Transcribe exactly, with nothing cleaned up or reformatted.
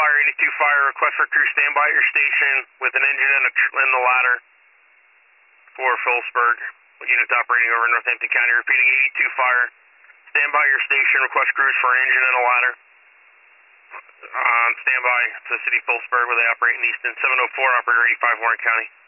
Fire, eighty-two Fire, request for crew standby at your station with an engine and, a tr and the ladder for Phillipsburg. Units operating over Northampton County, repeating eighty-two Fire. Stand by your station, request crews for an engine and a ladder. On standby to the city of Phillipsburg where they operate in Easton. seven oh four, operator eighty-five, Warren County.